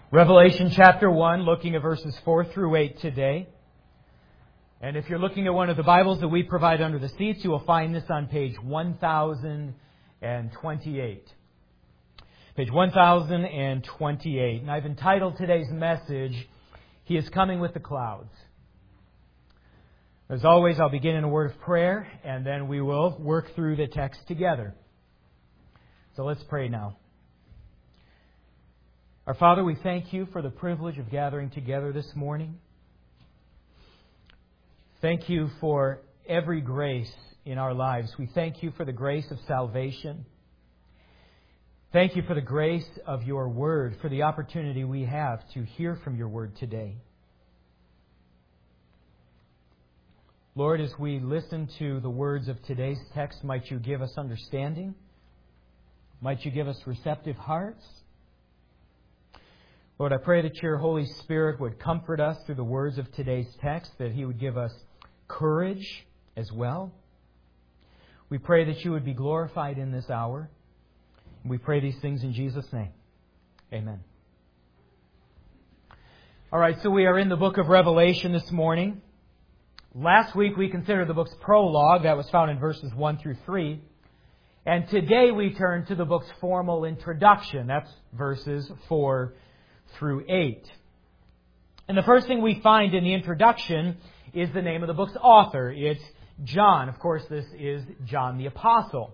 Revelation chapter 1, looking at verses 4 through 8 today. And if you're looking at one of the Bibles that we provide under the seats, you will find this on page 1028. Page 1028. And I've entitled today's message, He is Coming with the Clouds. As always, I'll begin in a word of prayer, and then we will work through the text together. So let's pray now. Our Father, we thank You for the privilege of gathering together this morning. Thank You for every grace in our lives. We thank You for the grace of salvation. Thank You for the grace of Your Word, for the opportunity we have to hear from Your Word today. Lord, as we listen to the words of today's text, might You give us understanding? Might You give us receptive hearts? Lord, I pray that Your Holy Spirit would comfort us through the words of today's text, that He would give us courage as well. We pray that You would be glorified in this hour. We pray these things in Jesus' name. Amen. All right, so we are in the book of Revelation this morning. Last week we considered the book's prologue, that was found in verses 1 through 3. And today we turn to the book's formal introduction. That's verses 4 through 8. And the first thing we find in the introduction is the name of the book's author. It's John. Of course, this is John the Apostle.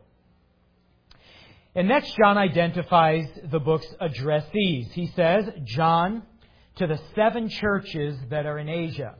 And next, John identifies the book's addressees. He says, John, to the 7 churches that are in Asia.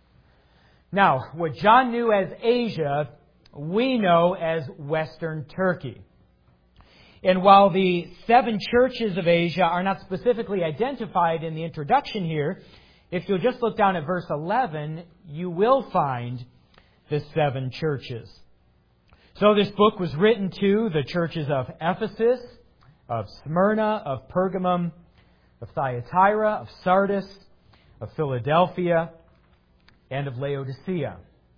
Now, what John knew as Asia, we know as Western Turkey. And while the 7 churches of Asia are not specifically identified in the introduction here, if you'll just look down at verse 11, you will find the 7 churches. So this book was written to the churches of Ephesus, of Smyrna, of Pergamum, of Thyatira, of Sardis, of Philadelphia, and of Laodicea.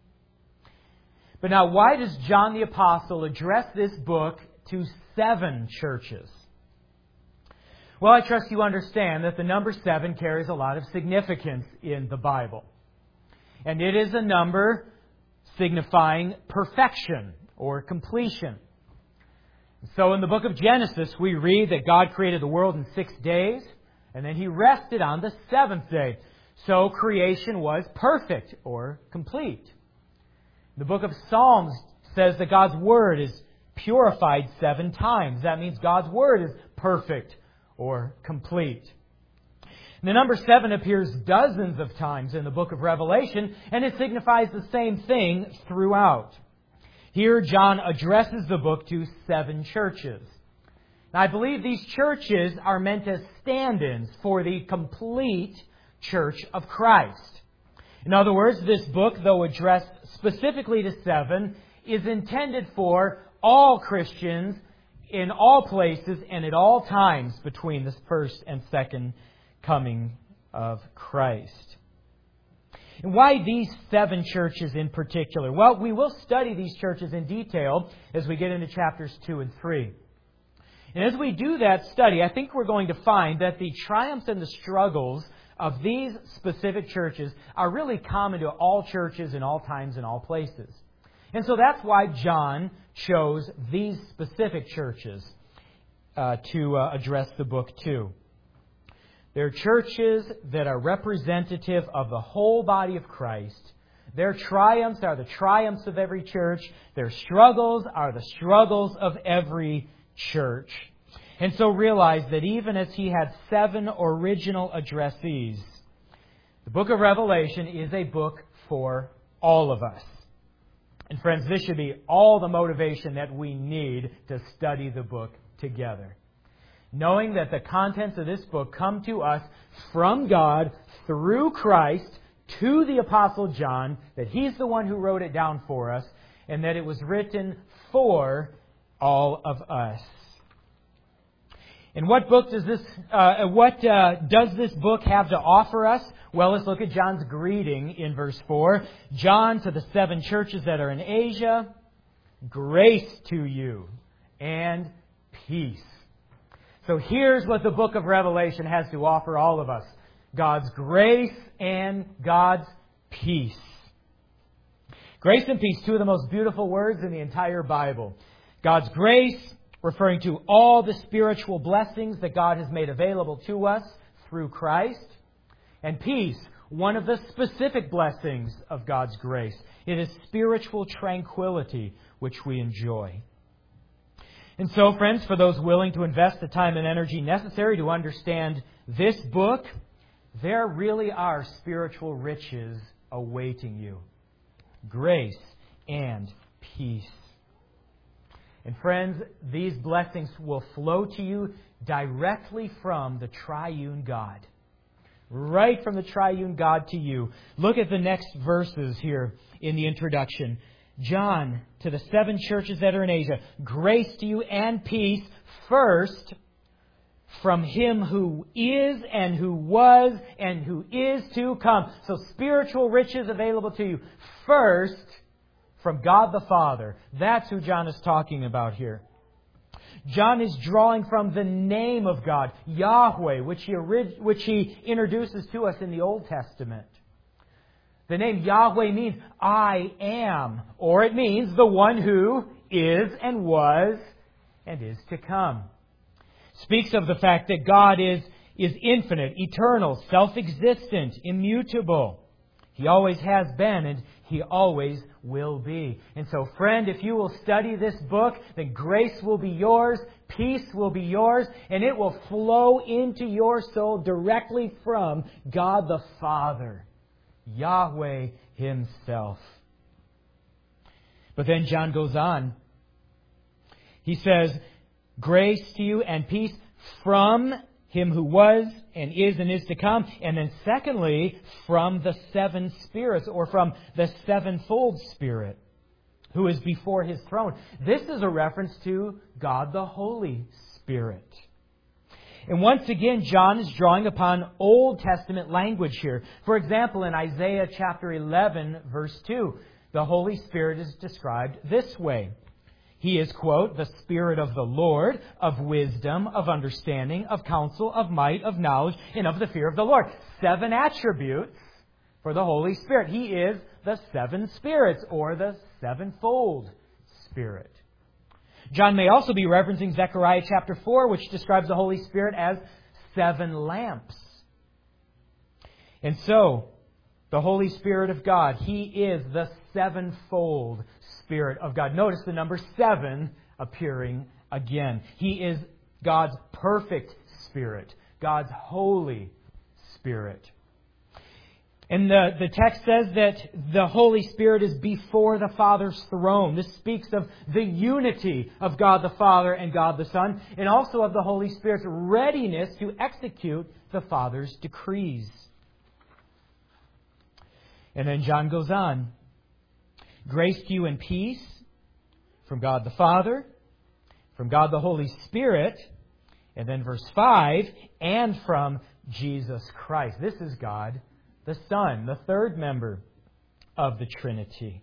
But now, why does John the Apostle address this book to 7 churches? Well, I trust you understand that the number 7 carries a lot of significance in the Bible. And it is a number signifying perfection or completion. So in the book of Genesis, we read that God created the world in 6 days, and then He rested on the 7th day. So creation was perfect or complete. The book of Psalms says that God's Word is purified 7 times. That means God's Word is perfect or complete. The number 7 appears dozens of times in the book of Revelation, and it signifies the same thing throughout. Here, John addresses the book to 7 churches. Now, I believe these churches are meant as stand-ins for the complete Church of Christ. In other words, this book, though addressed specifically to 7, is intended for all Christians in all places and at all times between the first and second coming of Christ. And why these 7 churches in particular? Well, we will study these churches in detail as we get into chapters 2 and 3. And as we do that study, I think we're going to find that the triumphs and the struggles of these specific churches are really common to all churches in all times and all places. And so that's why John chose these specific churches to address the book to. They're churches that are representative of the whole body of Christ. Their triumphs are the triumphs of every church. Their struggles are the struggles of every church. And so realize that even as he had 7 original addressees, the book of Revelation is a book for all of us. And friends, this should be all the motivation that we need to study the book together. Knowing that the contents of this book come to us from God through Christ to the Apostle John, that he's the one who wrote it down for us, and that it was written for all of us. And what does this book have to offer us? Well, let's look at John's greeting in verse 4. John, to the 7 churches that are in Asia, grace to you and peace. So here's what the book of Revelation has to offer all of us. God's grace and God's peace. Grace and peace, two of the most beautiful words in the entire Bible. God's grace, referring to all the spiritual blessings that God has made available to us through Christ. And peace, one of the specific blessings of God's grace. It is spiritual tranquility which we enjoy. And so, friends, for those willing to invest the time and energy necessary to understand this book, there really are spiritual riches awaiting you. Grace and peace. And friends, these blessings will flow to you directly from the triune God. Right from the triune God to you. Look at the next verses here in the introduction. John, to the 7 churches that are in Asia, grace to you and peace, first from Him who is and who was and who is to come. So spiritual riches available to you. First, from God the Father. That's who John is talking about here. John is drawing from the name of God, Yahweh, which he introduces to us in the Old Testament. The name Yahweh means I am, or it means the one who is and was and is to come. Speaks of the fact that God is infinite, eternal, self-existent, immutable. He always has been and He always will be. And so, friend, if you will study this book, then grace will be yours, peace will be yours, and it will flow into your soul directly from God the Father, Yahweh Himself. But then John goes on. He says, grace to you and peace from Him who was and is to come. And then secondly, from the 7 spirits, or from the sevenfold Spirit who is before His throne. This is a reference to God the Holy Spirit. And once again, John is drawing upon Old Testament language here. For example, in Isaiah chapter 11, verse 2, the Holy Spirit is described this way. He is, quote, the Spirit of the Lord, of wisdom, of understanding, of counsel, of might, of knowledge, and of the fear of the Lord. 7 attributes for the Holy Spirit. He is the 7 spirits, or the sevenfold Spirit. John may also be referencing Zechariah chapter 4, which describes the Holy Spirit as 7 lamps. And so, the Holy Spirit of God, He is the sevenfold Spirit of God. Notice the number 7 appearing again. He is God's perfect Spirit, God's Holy Spirit. And the text says that the Holy Spirit is before the Father's throne. This speaks of the unity of God the Father and God the Son, and also of the Holy Spirit's readiness to execute the Father's decrees. And then John goes on. Grace to you and peace from God the Father, from God the Holy Spirit, and then verse 5, and from Jesus Christ. This is God the Son, the third member of the Trinity.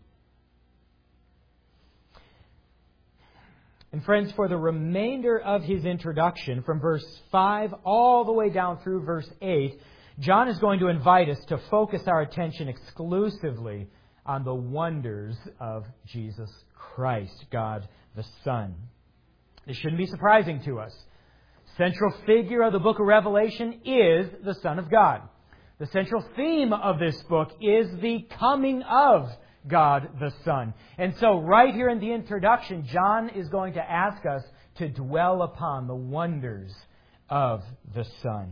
And friends, for the remainder of his introduction, from verse 5 all the way down through verse 8, John is going to invite us to focus our attention exclusively on the wonders of Jesus Christ, God the Son. This shouldn't be surprising to us. Central figure of the book of Revelation is the Son of God. The central theme of this book is the coming of God the Son. And so right here in the introduction, John is going to ask us to dwell upon the wonders of the Son.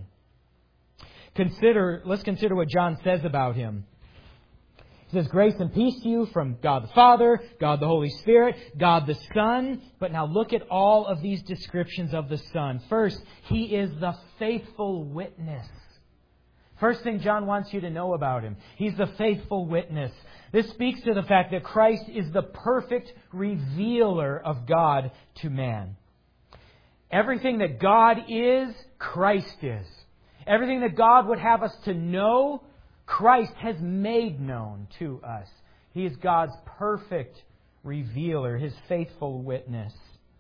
Let's consider what John says about Him. He says, grace and peace to you from God the Father, God the Holy Spirit, God the Son. But now look at all of these descriptions of the Son. First, He is the faithful witness. First thing John wants you to know about Him. He's the faithful witness. This speaks to the fact that Christ is the perfect revealer of God to man. Everything that God is, Christ is. Everything that God would have us to know, Christ has made known to us. He is God's perfect revealer, His faithful witness.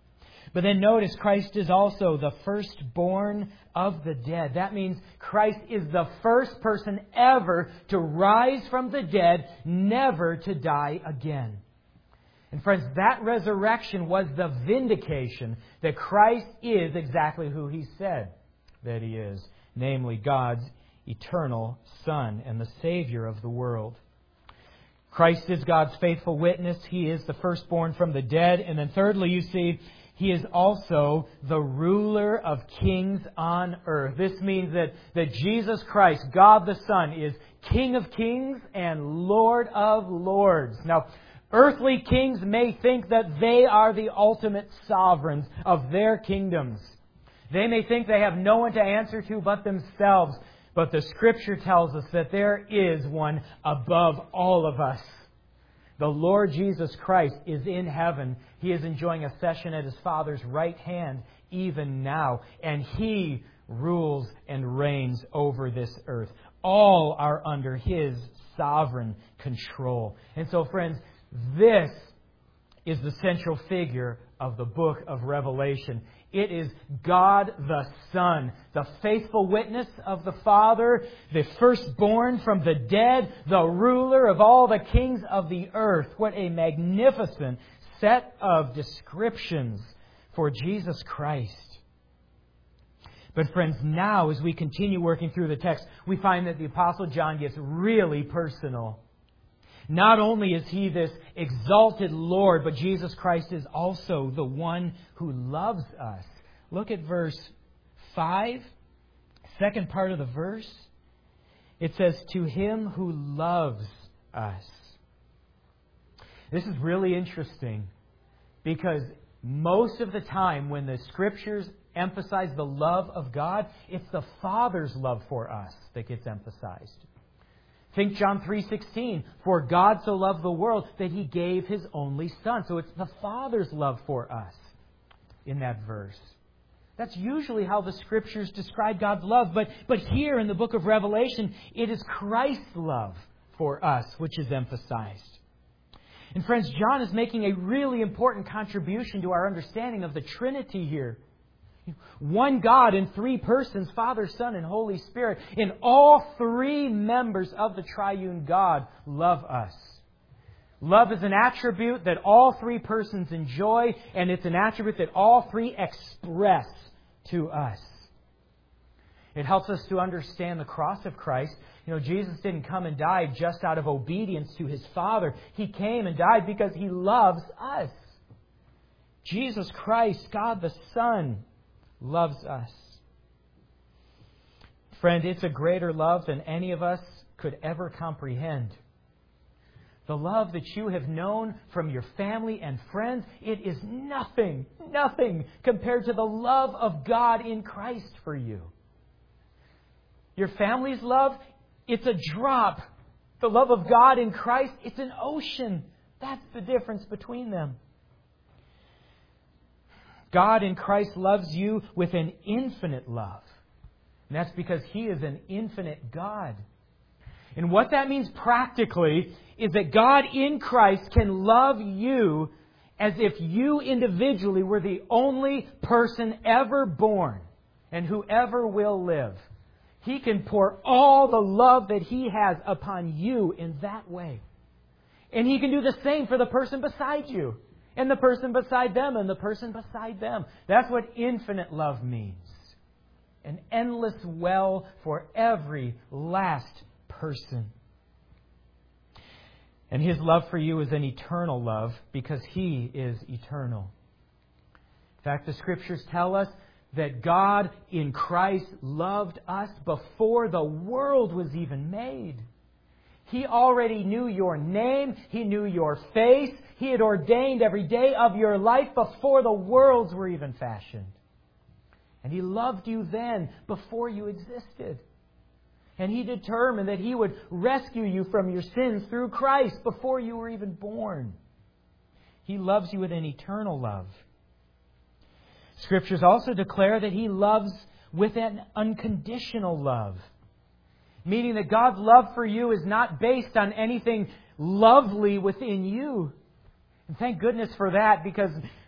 But then notice Christ is also the firstborn of the dead. That means Christ is the first person ever to rise from the dead, never to die again. And friends, that resurrection was the vindication that Christ is exactly who He said that He is, namely God's eternal Son and the Savior of the world. Christ is God's faithful witness. He is the firstborn from the dead. And then thirdly, you see, He is also the ruler of kings on earth. This means that Jesus Christ, God the Son, is King of kings and Lord of lords. Now, earthly kings may think that they are the ultimate sovereigns of their kingdoms. They may think they have no one to answer to but themselves. But the Scripture tells us that there is one above all of us. The Lord Jesus Christ is in heaven. He is enjoying a session at His Father's right hand even now. And He rules and reigns over this earth. All are under His sovereign control. And so, friends, this is the central figure of the book of Revelation. It is God the Son, the faithful witness of the Father, the firstborn from the dead, the ruler of all the kings of the earth. What a magnificent set of descriptions for Jesus Christ. But friends, now as we continue working through the text, we find that the Apostle John gets really personal. Not only is He this exalted Lord, but Jesus Christ is also the one who loves us. Look at verse 5, second part of the verse. It says, "To Him who loves us." This is really interesting because most of the time when the Scriptures emphasize the love of God, it's the Father's love for us that gets emphasized. Think John 3:16, "For God so loved the world that He gave His only Son." So it's the Father's love for us in that verse. That's usually how the Scriptures describe God's love. But here in the book of Revelation, it is Christ's love for us which is emphasized. And friends, John is making a really important contribution to our understanding of the Trinity here. One God in three persons, Father, Son, and Holy Spirit. And all three members of the triune God love us. Love is an attribute that all three persons enjoy, and it's an attribute that all three express to us. It helps us to understand the cross of Christ. You know, Jesus didn't come and die just out of obedience to His Father. He came and died because He loves us. Jesus Christ, God the Son, loves us. Friend, it's a greater love than any of us could ever comprehend. The love that you have known from your family and friends, it is nothing compared to the love of God in Christ for you. Your family's love, it's a drop. The love of God in Christ, it's an ocean. That's the difference between them. God in Christ loves you with an infinite love. And that's because He is an infinite God. And what that means practically is that God in Christ can love you as if you individually were the only person ever born and who ever will live. He can pour all the love that He has upon you in that way. And He can do the same for the person beside you. And the person beside them, and the person beside them. That's what infinite love means. An endless well for every last person. And His love for you is an eternal love because He is eternal. In fact, the Scriptures tell us that God in Christ loved us before the world was even made. He already knew your name. He knew your face. He had ordained every day of your life before the worlds were even fashioned. And He loved you then before you existed. And He determined that He would rescue you from your sins through Christ before you were even born. He loves you with an eternal love. Scriptures also declare that He loves with an unconditional love. Meaning that God's love for you is not based on anything lovely within you. And thank goodness for that, because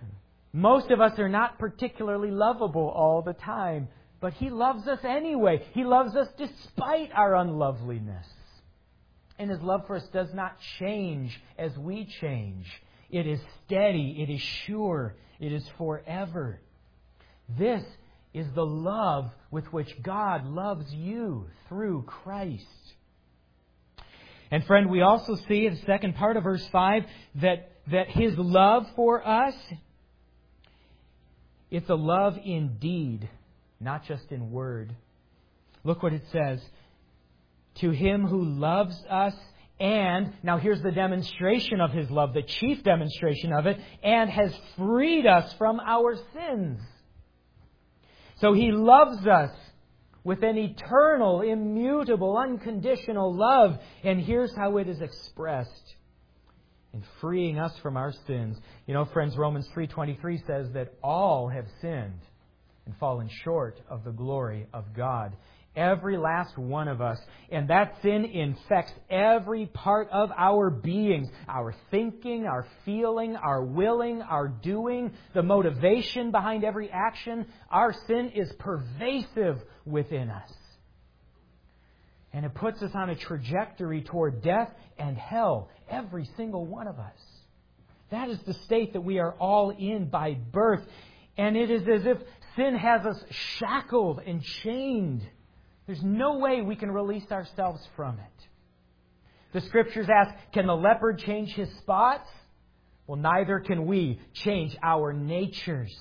Most of us are not particularly lovable all the time, but He loves us anyway. He loves us despite our unloveliness. And His love for us does not change as we change. It is steady, it is sure, it is forever. This is the love with which God loves you through Christ. And friend, we also see in the second part of verse 5 that His love for us, it's a love in deed, not just in word. Look what it says. To Him who loves us, and, now here's the demonstration of His love, the chief demonstration of it, and has freed us from our sins. So He loves us with an eternal, immutable, unconditional love. And here's how it is expressed. In freeing us from our sins. You know, friends, Romans 3:23 says that all have sinned and fallen short of the glory of God. Every last one of us. And that sin infects every part of our beings. Our thinking, our feeling, our willing, our doing, the motivation behind every action. Our sin is pervasive within us. And it puts us on a trajectory toward death and hell. Every single one of us. That is the state that we are all in by birth. And it is as if sin has us shackled and chained. There's no way we can release ourselves from it. The Scriptures ask, can the leopard change his spots? Well, neither can we change our natures.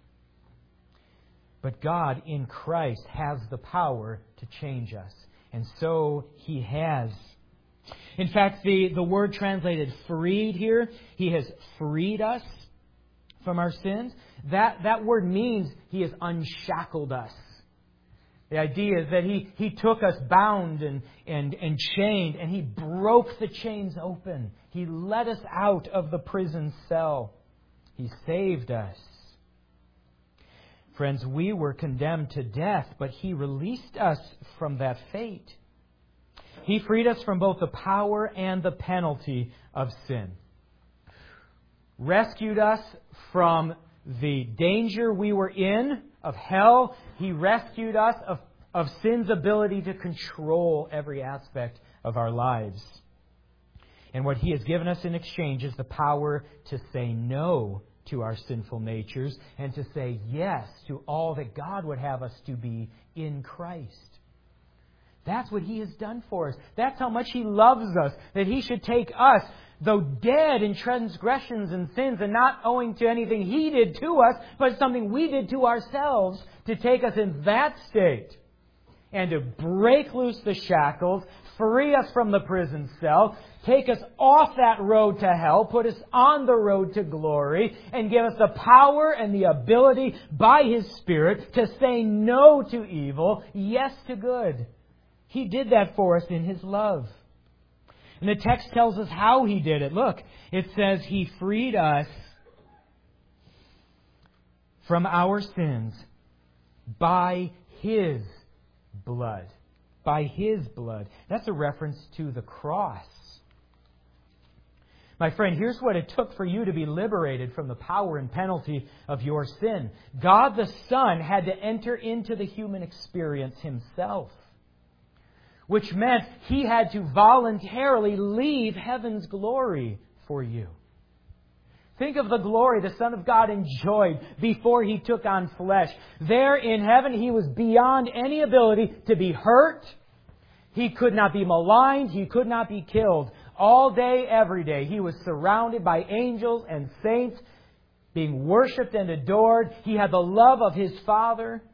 But God in Christ has the power to change us. And so He has. In fact, the word translated freed here, He has freed us from our sins. That word means He has unshackled us. The idea is that He took us bound and chained, and He broke the chains open. He let us out of the prison cell. He saved us. Friends, we were condemned to death, but He released us from that fate. He freed us from both the power and the penalty of sin. Rescued us from the danger we were in of hell. He rescued us of sin's ability to control every aspect of our lives. And what He has given us in exchange is the power to say no to our sinful natures and to say yes to all that God would have us to be in Christ. That's what He has done for us. That's how much He loves us, that He should take us, though dead in transgressions and sins and not owing to anything He did to us, but something we did to ourselves, to take us in that state and to break loose the shackles, free us from the prison cell, take us off that road to hell, put us on the road to glory, and give us the power and the ability by His Spirit to say no to evil, yes to good. He did that for us in His love. And the text tells us how He did it. Look, it says He freed us from our sins by His blood. By His blood. That's a reference to the cross. My friend, here's what it took for you to be liberated from the power and penalty of your sin. God the Son had to enter into the human experience Himself, which meant He had to voluntarily leave heaven's glory for you. Think of the glory the Son of God enjoyed before He took on flesh. There in heaven, He was beyond any ability to be hurt. He could not be maligned. He could not be killed. All day, every day, He was surrounded by angels and saints, being worshipped and adored. He had the love of His Father.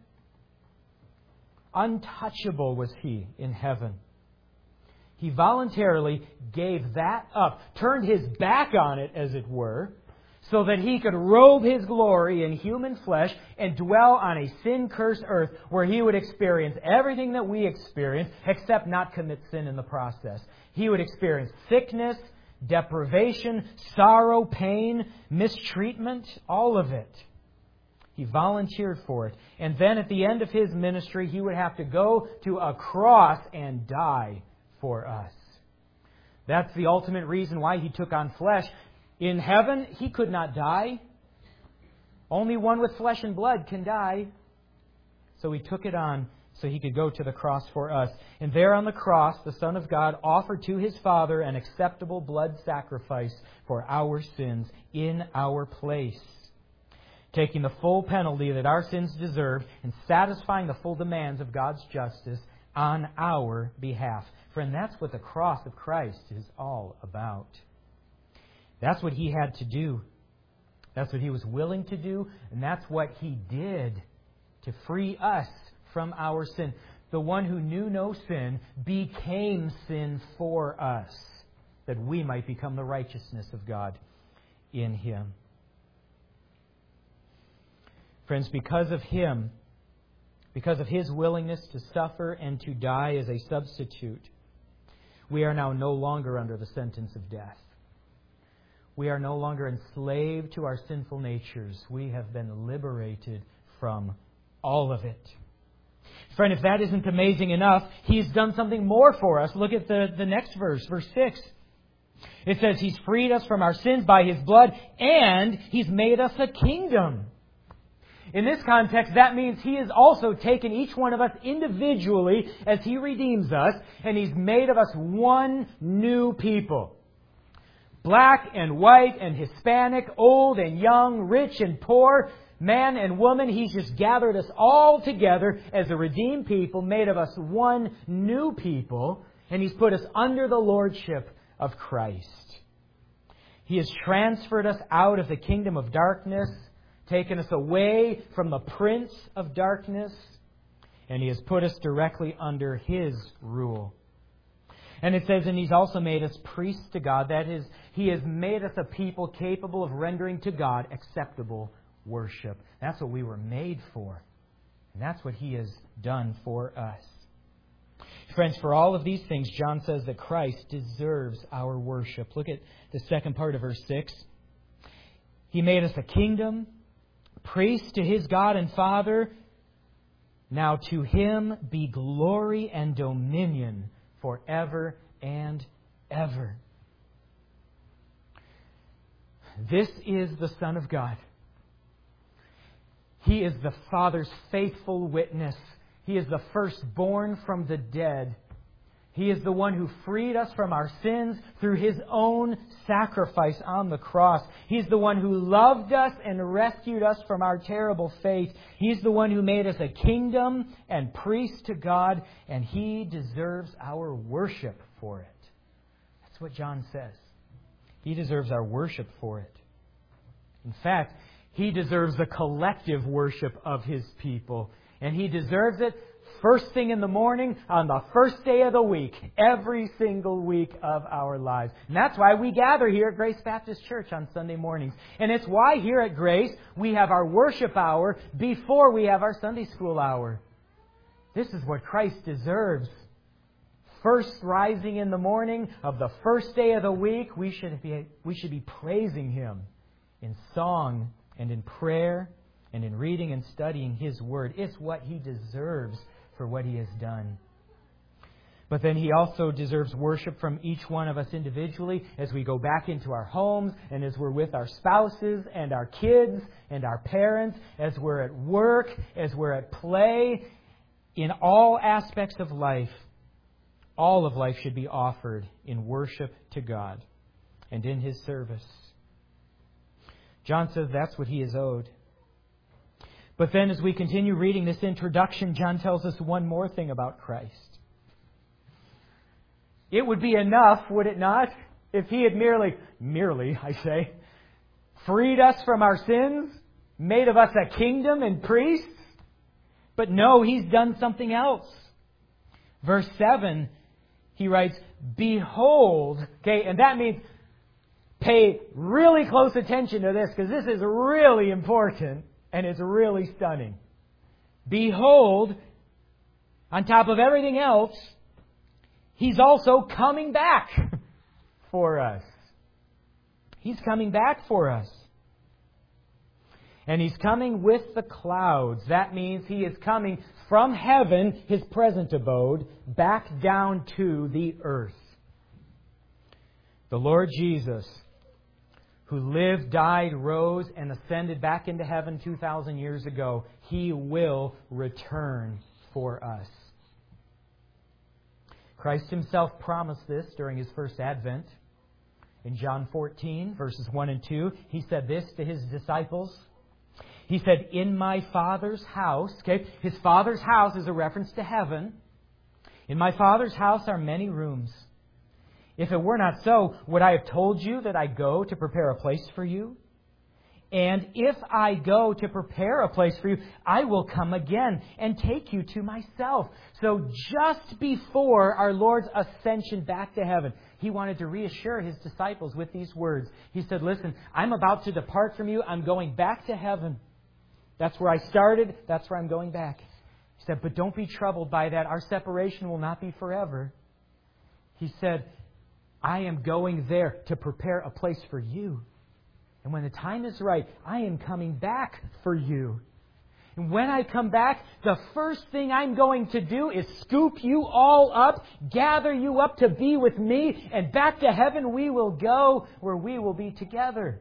Untouchable was He in heaven. He voluntarily gave that up, turned His back on it, as it were, so that He could robe His glory in human flesh and dwell on a sin-cursed earth where He would experience everything that we experience, except not commit sin in the process. He would experience sickness, deprivation, sorrow, pain, mistreatment, all of it. He volunteered for it. And then at the end of His ministry, He would have to go to a cross and die for us. That's the ultimate reason why He took on flesh. In heaven, He could not die. Only one with flesh and blood can die. So He took it on so He could go to the cross for us. And there on the cross, the Son of God offered to His Father an acceptable blood sacrifice for our sins in our place, taking the full penalty that our sins deserved and satisfying the full demands of God's justice on our behalf. Friend, that's what the cross of Christ is all about. That's what He had to do. That's what He was willing to do, and that's what He did to free us from our sin. The one who knew no sin became sin for us, that we might become the righteousness of God in Him. Friends, because of Him, because of His willingness to suffer and to die as a substitute, we are now no longer under the sentence of death. We are no longer enslaved to our sinful natures. We have been liberated from all of it. Friend, if that isn't amazing enough, He's done something more for us. Look at the next verse, verse 6. It says He's freed us from our sins by His blood, and He's made us a kingdom. In this context, that means He has also taken each one of us individually as He redeems us, and He's made of us one new people. Black and white and Hispanic, old and young, rich and poor, man and woman, He's just gathered us all together as a redeemed people, made of us one new people, and He's put us under the lordship of Christ. He has transferred us out of the kingdom of darkness, taken us away from the prince of darkness, and He has put us directly under His rule. And it says, and He's also made us priests to God. That is, He has made us a people capable of rendering to God acceptable worship. That's what we were made for. And that's what He has done for us. Friends, for all of these things, John says that Christ deserves our worship. Look at the second part of verse 6. He made us a kingdom, priests to His God and Father. Now to Him be glory and dominion forever and ever. This is the Son of God. He is the Father's faithful witness. He is the firstborn from the dead. He is the one who freed us from our sins through His own sacrifice on the cross. He's the one who loved us and rescued us from our terrible fate. He's the one who made us a kingdom and priest to God, and He deserves our worship for it. That's what John says. He deserves our worship for it. In fact, He deserves the collective worship of His people. And He deserves it first thing in the morning, on the first day of the week, every single week of our lives. And that's why we gather here at Grace Baptist Church on Sunday mornings. And it's why here at Grace we have our worship hour before we have our Sunday school hour. This is what Christ deserves. First rising in the morning of the first day of the week, we should be praising Him in song and in prayer and in reading and studying His Word. It's what He deserves for what He has done. But then He also deserves worship from each one of us individually as we go back into our homes and as we're with our spouses and our kids and our parents, as we're at work, as we're at play. In all aspects of life, all of life should be offered in worship to God and in His service. John says that's what He is owed. But then as we continue reading this introduction, John tells us one more thing about Christ. It would be enough, would it not, if He had merely, freed us from our sins, made of us a kingdom and priests? But no, He's done something else. Verse 7, he writes, behold, okay, and that means pay really close attention to this, because this is really important and it's really stunning. Behold, on top of everything else, He's also coming back for us. He's coming back for us. And He's coming with the clouds. That means He is coming from heaven, His present abode, back down to the earth. The Lord Jesus, who lived, died, rose, and ascended back into heaven 2,000 years ago, He will return for us. Christ Himself promised this during His first advent. In John 14, verses 1 and 2, He said this to His disciples. He said, "In my Father's house," okay, His Father's house is a reference to heaven. "In my Father's house are many rooms. If it were not so, would I have told you that I go to prepare a place for you? And if I go to prepare a place for you, I will come again and take you to myself." So just before our Lord's ascension back to heaven, He wanted to reassure His disciples with these words. He said, "Listen, I'm about to depart from you. I'm going back to heaven. That's where I started. That's where I'm going back." He said, "But don't be troubled by that. Our separation will not be forever." He said, "I am going there to prepare a place for you. And when the time is right, I am coming back for you. And when I come back, the first thing I'm going to do is scoop you all up, gather you up to be with me, and back to heaven we will go, where we will be together."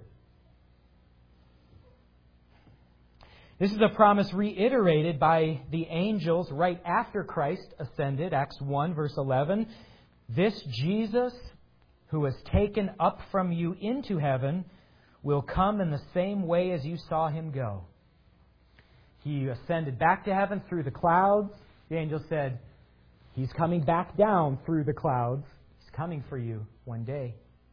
This is a promise reiterated by the angels right after Christ ascended. Acts 1, verse 11. "This Jesus, who was taken up from you into heaven, will come in the same way as you saw Him go." He ascended back to heaven through the clouds. The angel said, He's coming back down through the clouds. He's coming for you one day.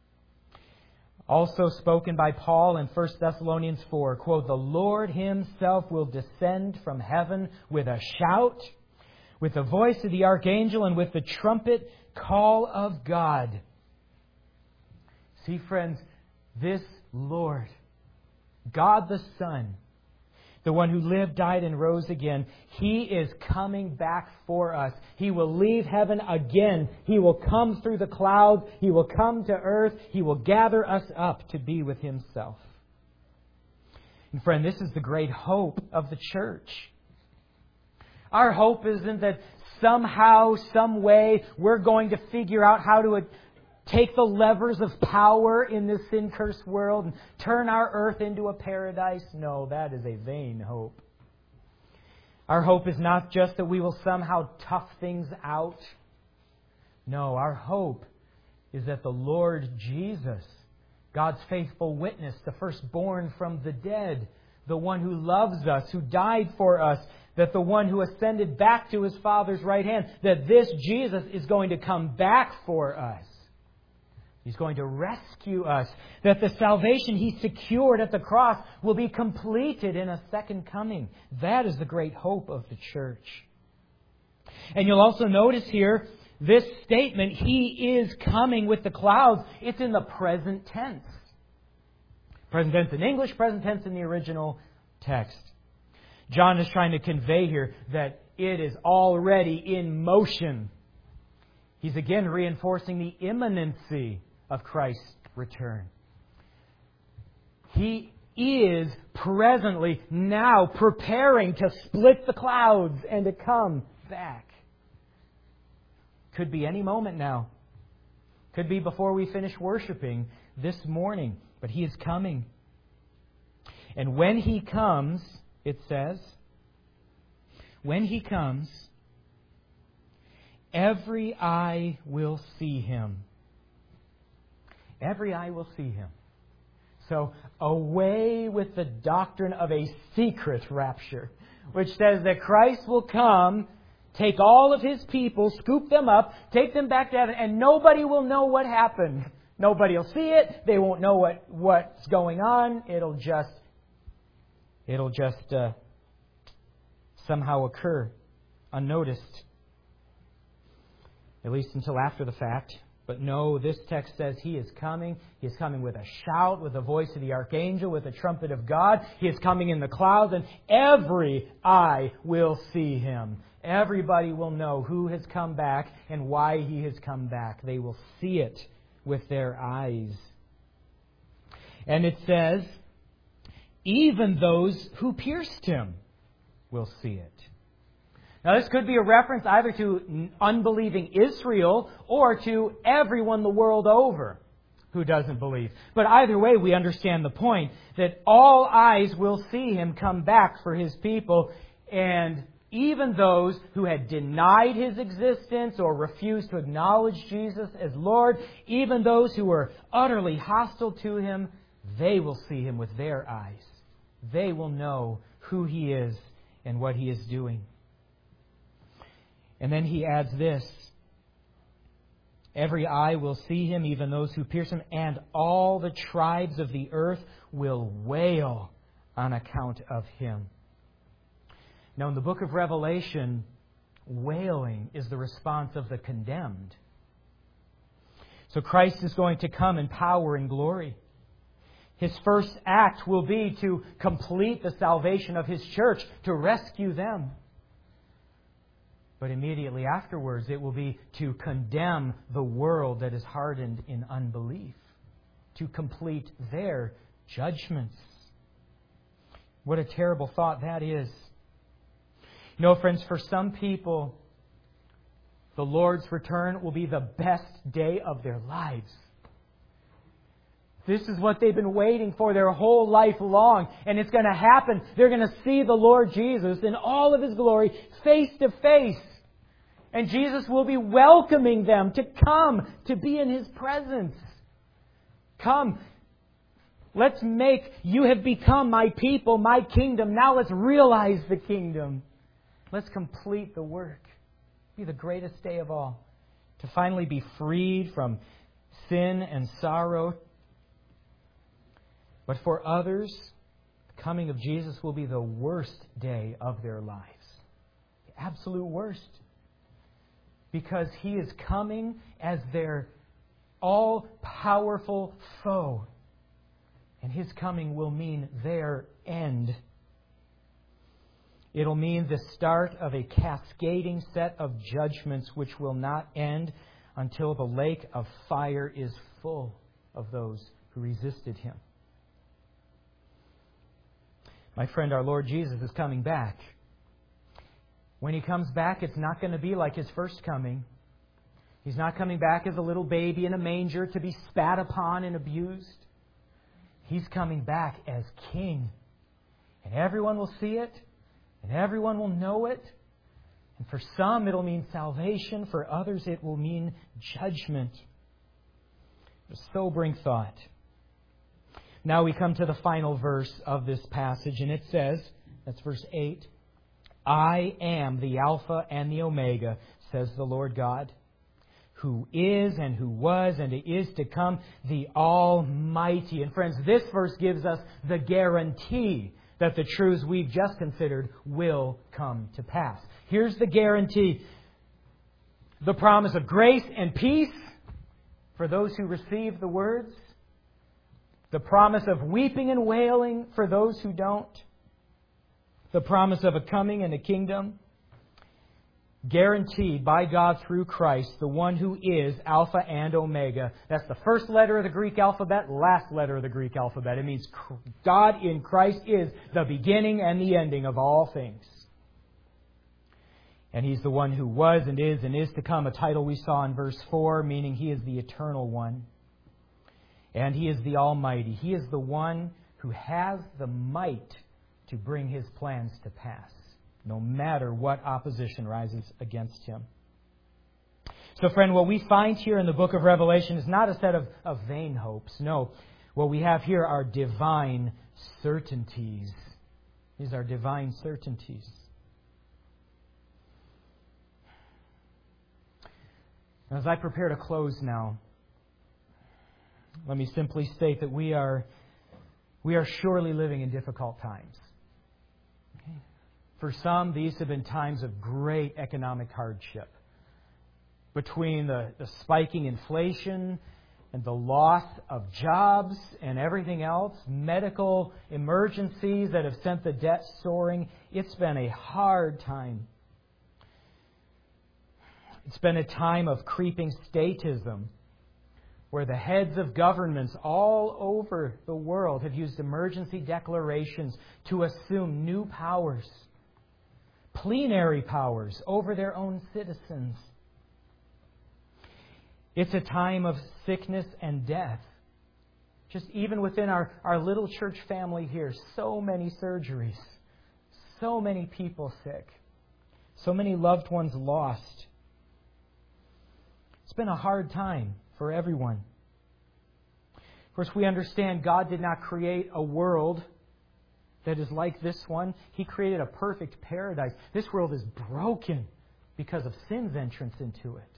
Also spoken by Paul in 1 Thessalonians 4, quote, "The Lord Himself will descend from heaven with a shout, with the voice of the archangel, and with the trumpet call of God." See, friends, this Lord, God the Son, the one who lived, died, and rose again, He is coming back for us. He will leave heaven again. He will come through the clouds. He will come to earth. He will gather us up to be with Himself. And friend, this is the great hope of the church. Our hope isn't that somehow, some way, we're going to figure out how to take the levers of power in this sin-cursed world and turn our earth into a paradise. No, that is a vain hope. Our hope is not just that we will somehow tough things out. No, our hope is that the Lord Jesus, God's faithful witness, the firstborn from the dead, the one who loves us, who died for us, that the one who ascended back to His Father's right hand, that this Jesus is going to come back for us. He's going to rescue us. That the salvation He secured at the cross will be completed in a second coming. That is the great hope of the church. And you'll also notice here, this statement, He is coming with the clouds. It's in the present tense. Present tense in English, present tense in the original text. John is trying to convey here that it is already in motion. He's again reinforcing the imminency of Christ's return. He is presently now preparing to split the clouds and to come back. Could be any moment now. Could be before we finish worshiping this morning. But He is coming. And when He comes, it says, when He comes, every eye will see Him. Every eye will see Him. So away with the doctrine of a secret rapture, which says that Christ will come, take all of His people, scoop them up, take them back to heaven, and nobody will know what happened. Nobody will see it. They won't know what's going on. It'll just somehow occur unnoticed, at least until after the fact. But no, this text says He is coming. He is coming with a shout, with the voice of the archangel, with the trumpet of God. He is coming in the clouds, and every eye will see Him. Everybody will know who has come back and why He has come back. They will see it with their eyes. And it says, even those who pierced Him will see it. Now, this could be a reference either to unbelieving Israel or to everyone the world over who doesn't believe. But either way, we understand the point that all eyes will see Him come back for His people, and even those who had denied His existence or refused to acknowledge Jesus as Lord, even those who were utterly hostile to Him, they will see Him with their eyes. They will know who He is and what He is doing. And then He adds this: every eye will see Him, even those who pierce Him, and all the tribes of the earth will wail on account of Him. Now, in the book of Revelation, wailing is the response of the condemned. So Christ is going to come in power and glory. His first act will be to complete the salvation of His church, to rescue them. But immediately afterwards, it will be to condemn the world that is hardened in unbelief, to complete their judgments. What a terrible thought that is. You know, friends, for some people, the Lord's return will be the best day of their lives. This is what they've been waiting for their whole life long. And it's going to happen. They're going to see the Lord Jesus in all of His glory, face to face. And Jesus will be welcoming them to come, to be in His presence. Come. You have become my people, my kingdom. Now let's realize the kingdom. Let's complete the work. It'll be the greatest day of all. To finally be freed from sin and sorrow. But for others, the coming of Jesus will be the worst day of their lives. The absolute worst. Because He is coming as their all-powerful foe. And His coming will mean their end. It'll mean the start of a cascading set of judgments which will not end until the lake of fire is full of those who resisted Him. My friend, our Lord Jesus is coming back. When He comes back, it's not going to be like His first coming. He's not coming back as a little baby in a manger to be spat upon and abused. He's coming back as King. And everyone will see it. And everyone will know it. And for some, it'll mean salvation. For others, it will mean judgment. A sobering thought. Now we come to the final verse of this passage, and it says, that's verse 8, I am the Alpha and the Omega, says the Lord God, who is and who was and is to come, the Almighty. And friends, this verse gives us the guarantee that the truths we've just considered will come to pass. Here's the guarantee. The promise of grace and peace for those who receive the words. The promise of weeping and wailing for those who don't. The promise of a coming and a kingdom. Guaranteed by God through Christ, the one who is Alpha and Omega. That's the first letter of the Greek alphabet, last letter of the Greek alphabet. It means God in Christ is the beginning and the ending of all things. And He's the one who was and is to come, a title we saw in verse 4, meaning He is the eternal one. And He is the Almighty. He is the one who has the might to bring His plans to pass, no matter what opposition rises against Him. So, friend, what we find here in the book of Revelation is not a set of vain hopes. No, what we have here are divine certainties. These are divine certainties. As I prepare to close now, let me simply state that we are surely living in difficult times. For some, these have been times of great economic hardship. Between the spiking inflation and the loss of jobs and everything else, medical emergencies that have sent the debt soaring, it's been a hard time. It's been a time of creeping statism, where the heads of governments all over the world have used emergency declarations to assume new powers, plenary powers over their own citizens. It's a time of sickness and death Just even within our little church family here, so many surgeries, so many people sick, so many loved ones lost. It's been a hard time for everyone. Of course, we understand God did not create a world that is like this one. He created a perfect paradise. This world is broken because of sin's entrance into it.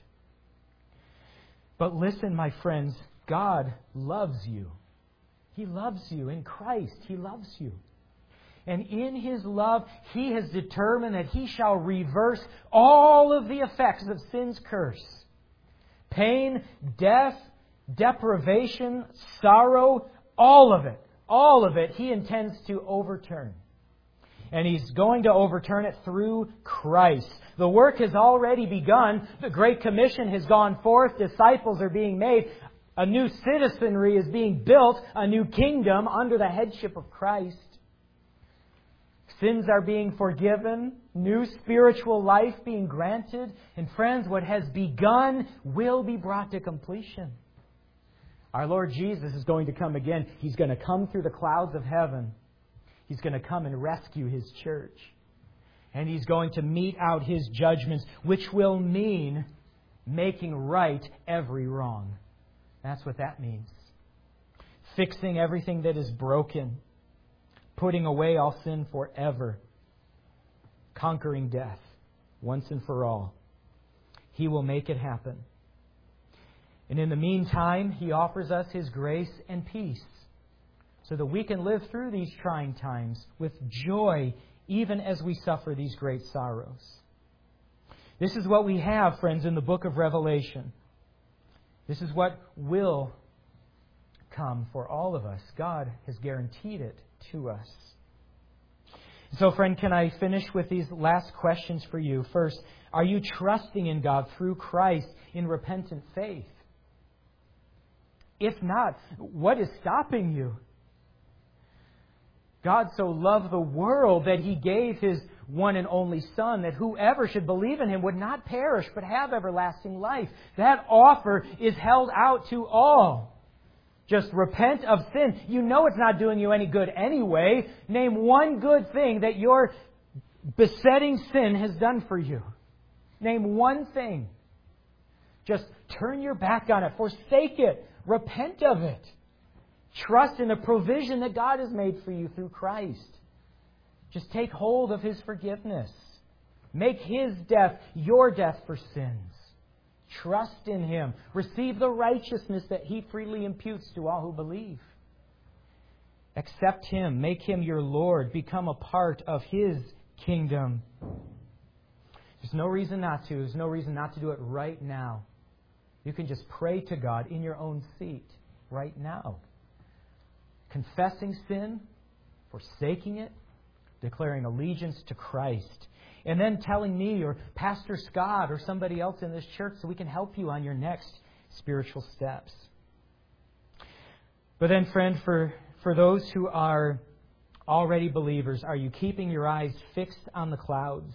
But listen, my friends, God loves you. He loves you in Christ. He loves you. And in His love, He has determined that He shall reverse all of the effects of sin's curse. Pain, death, deprivation, sorrow, all of it, He intends to overturn. And He's going to overturn it through Christ. The work has already begun. The Great Commission has gone forth. Disciples are being made. A new citizenry is being built. A new kingdom under the headship of Christ. Sins are being forgiven. New spiritual life being granted. And friends, what has begun will be brought to completion. Our Lord Jesus is going to come again. He's going to come through the clouds of heaven. He's going to come and rescue His church. And He's going to mete out His judgments, which will mean making right every wrong. That's what that means. Fixing everything that is broken. Putting away all sin forever. Conquering death once and for all. He will make it happen. And in the meantime, He offers us His grace and peace so that we can live through these trying times with joy, even as we suffer these great sorrows. This is what we have, friends, in the book of Revelation. This is what will come for all of us. God has guaranteed it to us. So, friend, can I finish with these last questions for you? First, are you trusting in God through Christ in repentant faith? If not, what is stopping you? God so loved the world that He gave His one and only Son, that whoever should believe in Him would not perish but have everlasting life. That offer is held out to all. Just repent of sin. You know it's not doing you any good anyway. Name one good thing that your besetting sin has done for you. Name one thing. Just turn your back on it. Forsake it. Repent of it. Trust in the provision that God has made for you through Christ. Just take hold of His forgiveness. Make His death your death for sins. Trust in Him. Receive the righteousness that He freely imputes to all who believe. Accept Him. Make Him your Lord. Become a part of His kingdom. There's no reason not to. There's no reason not to do it right now. You can just pray to God in your own seat right now. Confessing sin, forsaking it, declaring allegiance to Christ. And then telling me or Pastor Scott or somebody else in this church so we can help you on your next spiritual steps. But then, friend, for those who are already believers, are you keeping your eyes fixed on the clouds?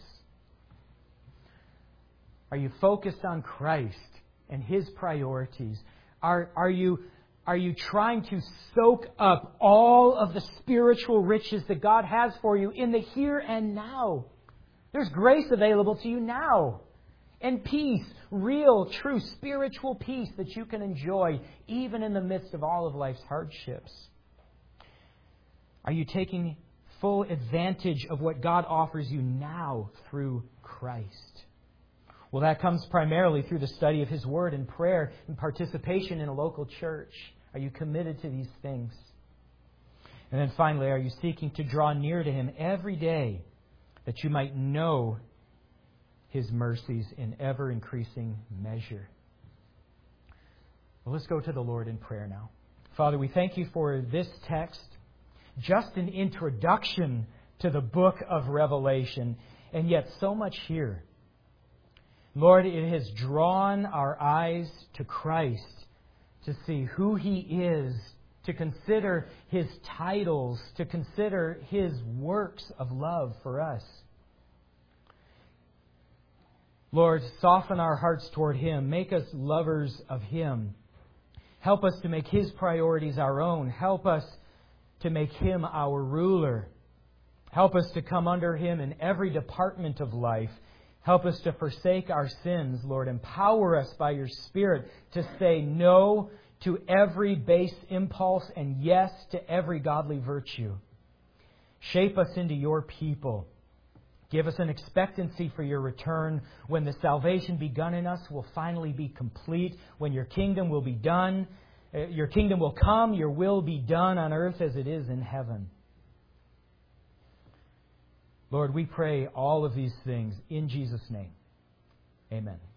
Are you focused on Christ and His priorities? Are you trying to soak up all of the spiritual riches that God has for you in the here and now? There's grace available to you now. And peace, real, true, spiritual peace that you can enjoy even in the midst of all of life's hardships. Are you taking full advantage of what God offers you now through Christ? Well, that comes primarily through the study of His Word and prayer and participation in a local church. Are you committed to these things? And then finally, are you seeking to draw near to Him every day that you might know His mercies in ever-increasing measure? Well, let's go to the Lord in prayer now. Father, we thank You for this text, just an introduction to the book of Revelation, and yet so much here. Lord, it has drawn our eyes to Christ to see who He is, to consider His titles, to consider His works of love for us. Lord, soften our hearts toward Him. Make us lovers of Him. Help us to make His priorities our own. Help us to make Him our ruler. Help us to come under Him in every department of life. Help us to forsake our sins, Lord. Empower us by Your Spirit to say no to every base impulse and yes to every godly virtue. Shape us into Your people. Give us an expectancy for Your return, when the salvation begun in us will finally be complete, when Your kingdom will be done, Your kingdom will come, Your will be done on earth as it is in heaven. Lord, we pray all of these things in Jesus' name. Amen.